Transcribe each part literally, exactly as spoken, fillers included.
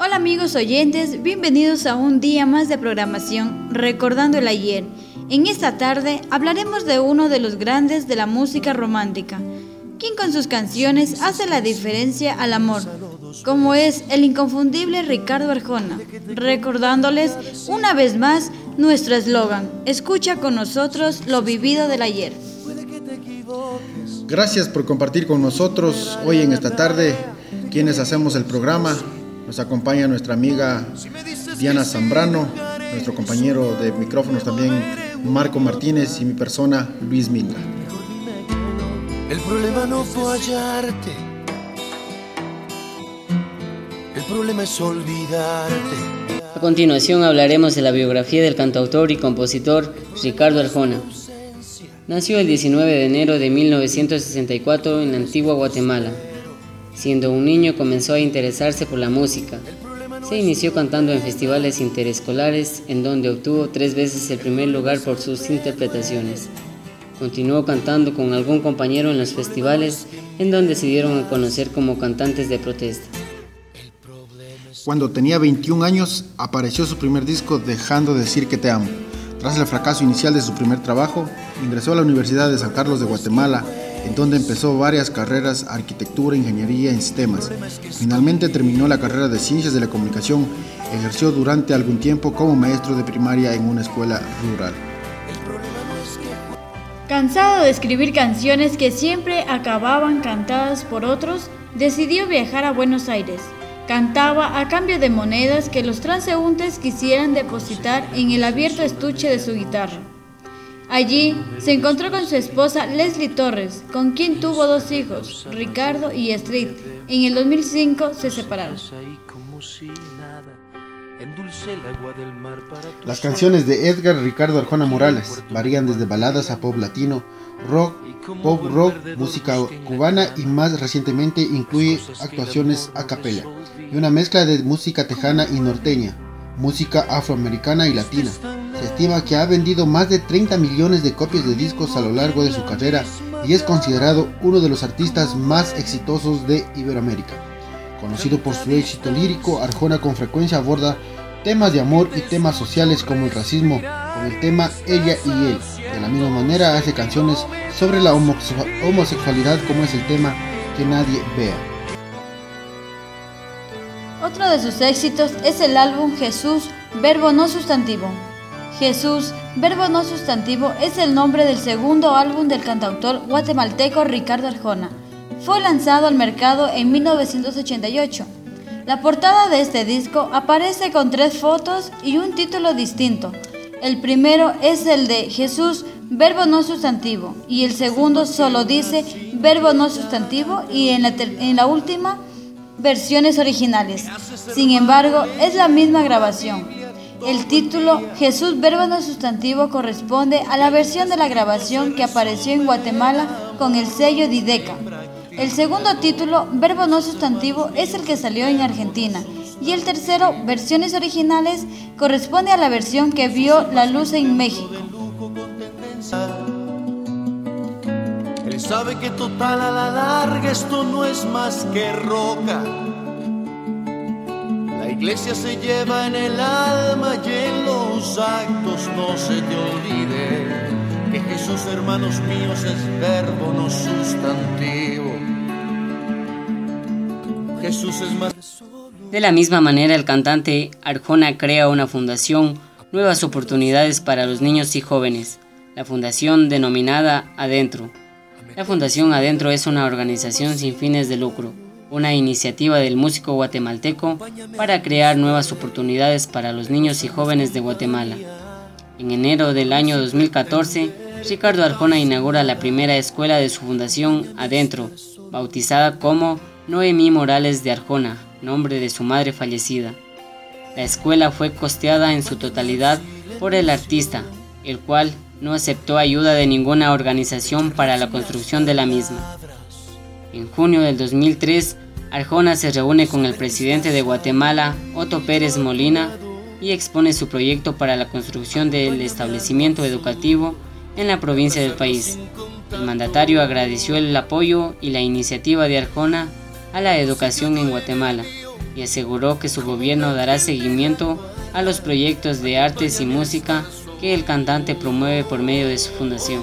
Hola amigos oyentes, bienvenidos a un día más de programación Recordando el Ayer. En esta tarde hablaremos de uno de los grandes de la música romántica, quien con sus canciones hace la diferencia al amor, como es el inconfundible Ricardo Arjona, recordándoles una vez más nuestro eslogan: escucha con nosotros lo vivido del ayer. Gracias por compartir con nosotros hoy en esta tarde, quienes hacemos el programa. Nos acompaña nuestra amiga Diana Zambrano, nuestro compañero de micrófonos también Marco Martínez y mi persona Luis Minda. El problema no fue hallarte, el problema es olvidarte. A continuación hablaremos de la biografía del cantautor y compositor Ricardo Arjona. Nació el diecinueve de enero de mil novecientos sesenta y cuatro en la antigua Guatemala. Siendo un niño comenzó a interesarse por la música. Se inició cantando en festivales interescolares, en donde obtuvo tres veces el primer lugar por sus interpretaciones. Continuó cantando con algún compañero en los festivales, en donde se dieron a conocer como cantantes de protesta. Cuando tenía veintiún años, apareció su primer disco Dejando de decir que te amo. Tras el fracaso inicial de su primer trabajo, ingresó a la Universidad de San Carlos de Guatemala, en donde empezó varias carreras: arquitectura, ingeniería en sistemas. Finalmente terminó la carrera de Ciencias de la Comunicación. Ejerció durante algún tiempo como maestro de primaria en una escuela rural. Cansado de escribir canciones que siempre acababan cantadas por otros, decidió viajar a Buenos Aires. Cantaba a cambio de monedas que los transeúntes quisieran depositar en el abierto estuche de su guitarra. Allí se encontró con su esposa Leslie Torres, con quien tuvo dos hijos, Ricardo y Astrid. En el dos mil cinco se separaron. Las canciones de Edgar Ricardo Arjona Morales varían desde baladas a pop latino, rock, pop rock, música cubana y más recientemente incluye actuaciones a capella y una mezcla de música tejana y norteña, música afroamericana y latina. Se estima que ha vendido más de treinta millones de copias de discos a lo largo de su carrera y es considerado uno de los artistas más exitosos de Iberoamérica. Conocido por su éxito lírico, Arjona con frecuencia aborda temas de amor y temas sociales como el racismo con el tema Ella y Él. De la misma manera hace canciones sobre la homosexualidad como es el tema Que Nadie Vea. Otro de sus éxitos es el álbum Jesús, verbo no sustantivo. Jesús, verbo no sustantivo es el nombre del segundo álbum del cantautor guatemalteco Ricardo Arjona. Fue lanzado al mercado en mil novecientos ochenta y ocho. La portada de este disco aparece con tres fotos y un título distinto. El primero es el de Jesús, verbo no sustantivo, y el segundo solo dice verbo no sustantivo y en la, ter- en la última versiones originales. Sin embargo, es la misma grabación. El título Jesús, verbo no sustantivo corresponde a la versión de la grabación que apareció en Guatemala con el sello Dideca. El segundo título, verbo no sustantivo, es el que salió en Argentina. Y el tercero, versiones originales, corresponde a la versión que vio la luz en México. Él sabe que total a la larga esto no es más que roca. La iglesia se lleva en el alma y en los actos no se te olvide que Jesús, hermanos míos, es verbo no sustantivo. Jesús es más. De la misma manera, el cantante Arjona crea una fundación, Nuevas Oportunidades para los Niños y Jóvenes, la fundación denominada Adentro. La Fundación Adentro es una organización sin fines de lucro, una iniciativa del músico guatemalteco para crear nuevas oportunidades para los niños y jóvenes de Guatemala. En enero del año dos mil catorce, Ricardo Arjona inaugura la primera escuela de su fundación Adentro, bautizada como Noemí Morales de Arjona, nombre de su madre fallecida. La escuela fue costeada en su totalidad por el artista, el cual no aceptó ayuda de ninguna organización para la construcción de la misma. En junio del dos mil tres, Arjona se reúne con el presidente de Guatemala, Otto Pérez Molina, y expone su proyecto para la construcción del establecimiento educativo en la provincia del país. El mandatario agradeció el apoyo y la iniciativa de Arjona a la educación en Guatemala y aseguró que su gobierno dará seguimiento a los proyectos de artes y música que el cantante promueve por medio de su fundación.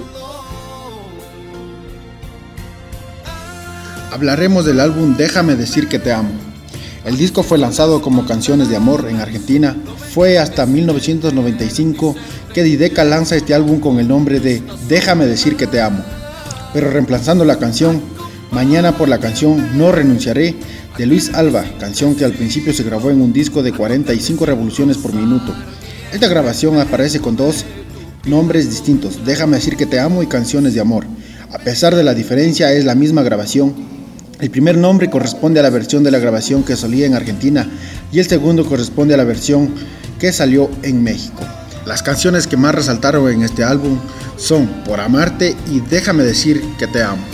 Hablaremos del álbum Déjame decir que te amo. El disco fue lanzado como Canciones de Amor en Argentina. Fue hasta mil novecientos noventa y cinco que Dideka lanza este álbum con el nombre de Déjame decir que te amo, pero reemplazando la canción Mañana por la canción No renunciaré de Luis Alba, canción que al principio se grabó en un disco de cuarenta y cinco revoluciones por minuto. Esta grabación aparece con dos nombres distintos, Déjame decir que te amo y Canciones de Amor. A pesar de la diferencia, es la misma grabación. El primer nombre corresponde a la versión de la grabación que salía en Argentina y el segundo corresponde a la versión que salió en México. Las canciones que más resaltaron en este álbum son Por amarte y Déjame decir que te amo.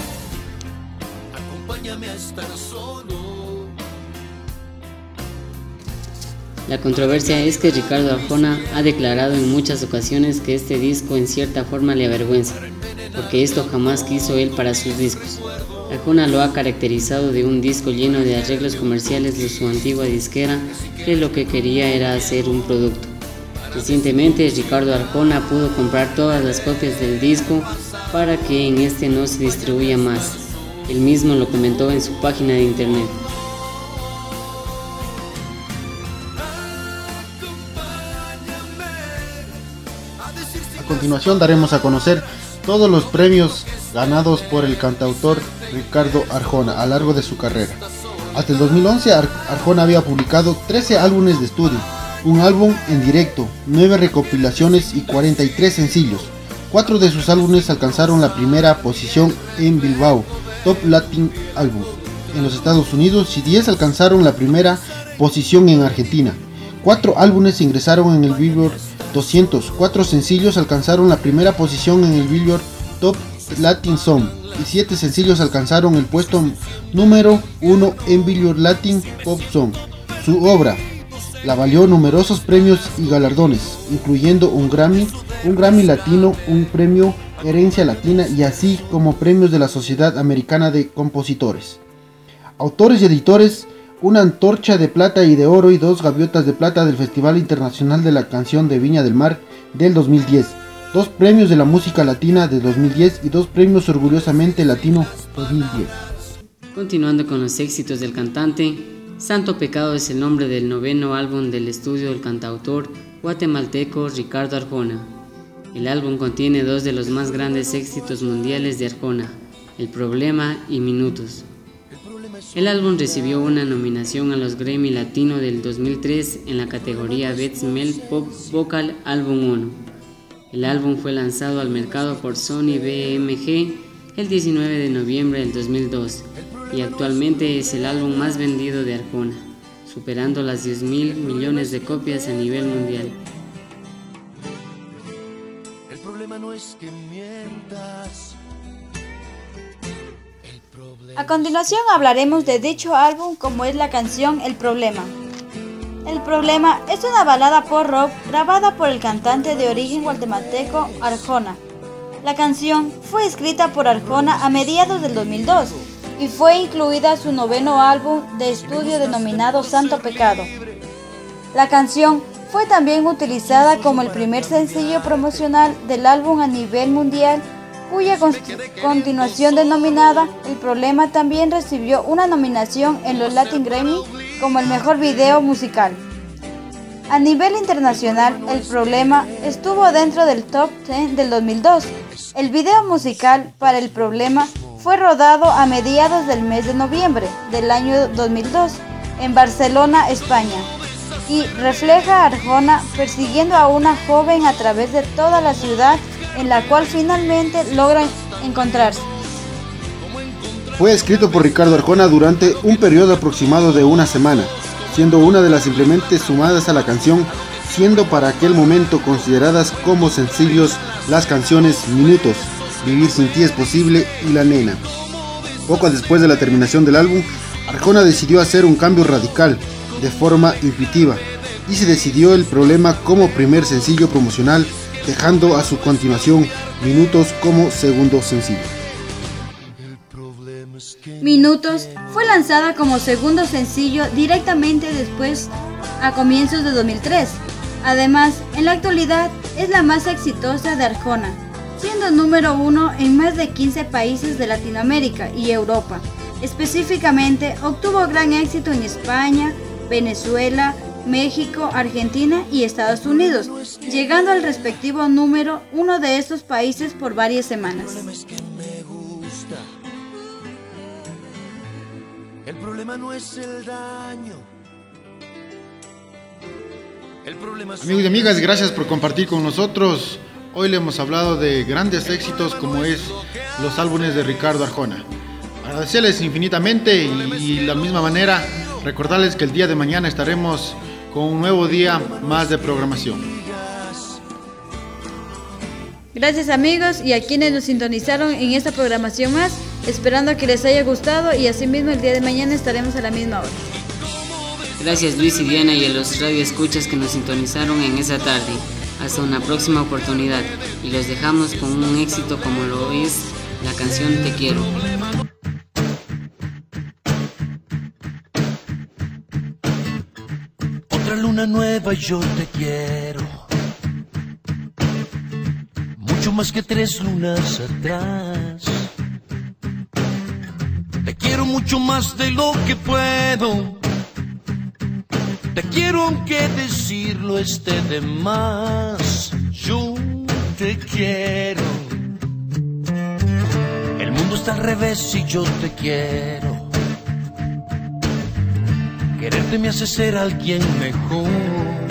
La controversia es que Ricardo Arjona ha declarado en muchas ocasiones que este disco en cierta forma le avergüenza, porque esto jamás quiso él para sus discos. Arjona lo ha caracterizado de un disco lleno de arreglos comerciales de su antigua disquera, que lo que quería era hacer un producto. Recientemente Ricardo Arjona pudo comprar todas las copias del disco para que en este no se distribuya más. Él mismo lo comentó en su página de internet. A continuación daremos a conocer todos los premios ganados por el cantautor Ricardo Arjona a lo largo de su carrera. Hasta el dos mil once Ar- Arjona había publicado trece álbumes de estudio, un álbum en directo, nueve recopilaciones y cuarenta y tres sencillos. Cuatro de sus álbumes alcanzaron la primera posición en Billboard Top Latin Albums en los Estados Unidos y diez alcanzaron la primera posición en Argentina. Cuatro álbumes ingresaron en el Billboard doscientos, cuatro sencillos alcanzaron la primera posición en el Billboard Top Latin Song y siete sencillos alcanzaron el puesto número uno en Billboard Latin Pop Song. Su obra la valió numerosos premios y galardones, incluyendo un Grammy, un Grammy Latino, un premio Herencia Latina y así como premios de la Sociedad Americana de Compositores. Autores y editores: una antorcha de plata y de oro y dos gaviotas de plata del Festival Internacional de la Canción de Viña del Mar del dos mil diez, dos premios de la música latina de dos mil diez y dos premios Orgullosamente Latino dos mil diez. Continuando con los éxitos del cantante, Santo Pecado es el nombre del noveno álbum del estudio del cantautor guatemalteco Ricardo Arjona. El álbum contiene dos de los más grandes éxitos mundiales de Arjona, El Problema y Minutos. El álbum recibió una nominación a los Grammy Latino del dos mil tres en la categoría Best Male Pop Vocal Album uno. El álbum fue lanzado al mercado por Sony B M G el diecinueve de noviembre del dos mil dos y actualmente es el álbum más vendido de Arjona, superando las diez mil millones de copias a nivel mundial. El problema no es que mientas. A continuación hablaremos de dicho álbum, como es la canción El Problema. El Problema es una balada pop rock grabada por el cantante de origen guatemalteco Arjona. La canción fue escrita por Arjona a mediados del dos mil dos y fue incluida en su noveno álbum de estudio denominado Santo Pecado. La canción fue también utilizada como el primer sencillo promocional del álbum a nivel mundial, cuya continuación denominada El Problema también recibió una nominación en los Latin Grammy como el mejor video musical. A nivel internacional, El Problema estuvo dentro del top diez del dos mil dos. El video musical para El Problema fue rodado a mediados del mes de noviembre del año dos mil dos en Barcelona, España, y refleja a Arjona persiguiendo a una joven a través de toda la ciudad en la cual finalmente logran encontrarse. Fue escrito por Ricardo Arjona durante un periodo aproximado de una semana, siendo una de las simplemente sumadas a la canción, siendo para aquel momento consideradas como sencillos las canciones Minutos, Vivir sin ti es posible y La nena. Poco después de la terminación del álbum, Arjona decidió hacer un cambio radical, de forma intuitiva, y se decidió El Problema como primer sencillo promocional, dejando a su continuación Minutos como segundo sencillo. Minutos fue lanzada como segundo sencillo directamente después a comienzos de dos mil tres. Además, en la actualidad es la más exitosa de Arjona, siendo número uno en más de quince países de Latinoamérica y Europa. Específicamente, obtuvo gran éxito en España, Venezuela, México, Argentina y Estados Unidos, llegando al respectivo número uno de estos países por varias semanas. El problema no es el daño. El problema es... Amigos y amigas, gracias por compartir con nosotros. Hoy le hemos hablado de grandes éxitos como es los álbumes de Ricardo Arjona. Agradecerles infinitamente y, y de la misma manera recordarles que el día de mañana estaremos con un nuevo día más de programación. Gracias amigos y a quienes nos sintonizaron en esta programación más, esperando que les haya gustado y asimismo el día de mañana estaremos a la misma hora. Gracias Luis y Diana y a los radioescuchas que nos sintonizaron en esa tarde. Hasta una próxima oportunidad y los dejamos con un éxito como lo es la canción Te Quiero. Otra luna nueva y yo te quiero, mucho más que tres lunas atrás. Te quiero mucho más de lo que puedo. Te quiero aunque decirlo esté de más. Yo te quiero. El mundo está al revés y yo te quiero. Quererte me hace ser alguien mejor.